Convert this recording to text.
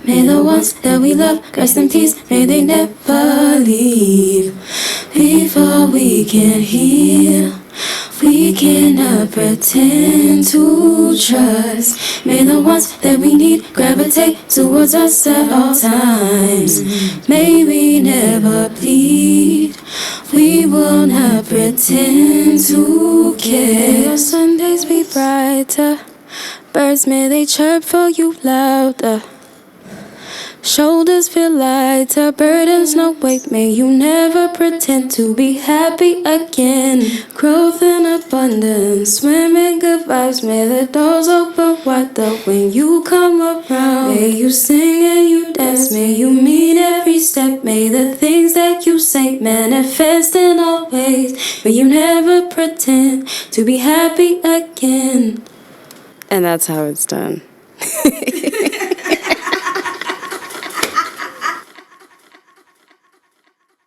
May the ones that we love catch them keys, may they never leave. Before we can heal, we cannot pretend to trust. May the ones that we need gravitate towards us at all times. May we never plead, we will not pretend to care. May your Sundays be brighter, birds may they chirp for you louder. Shoulders feel lighter, burdens no weight. May you never pretend to be happy again. Growth and abundance, swimming good vibes. May the doors open wider when you come around. May you sing and you dance, may you mean every step. May the things that you say manifest in all ways. May you never pretend to be happy again. And that's how it's done.